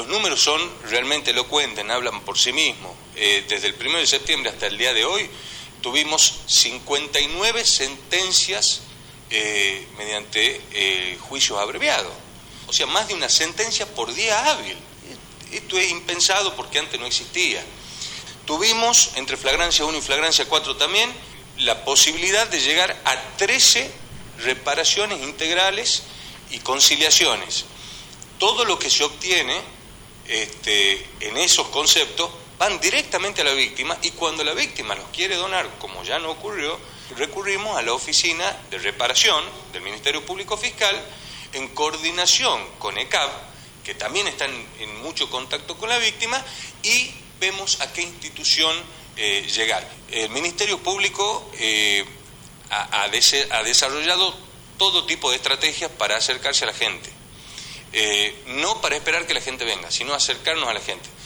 Los números son realmente elocuentes, hablan por sí mismos. Desde el 1 de septiembre hasta el día de hoy tuvimos 59 sentencias mediante juicios abreviados. O sea, más de una sentencia por día hábil. Esto es impensado porque antes no existía. Tuvimos, entre flagrancia 1 y flagrancia 4 también, la posibilidad de llegar a 13 reparaciones integrales y conciliaciones. Todo lo que se obtiene en esos conceptos van directamente a la víctima, y cuando la víctima los quiere donar, como ya no ocurrió, recurrimos a la oficina de reparación del Ministerio Público Fiscal en coordinación con ECAB, que también están en mucho contacto con la víctima, y vemos a qué institución llegar. El Ministerio Público ha desarrollado todo tipo de estrategias para acercarse a la gente. No para esperar que la gente venga, sino acercarnos a la gente.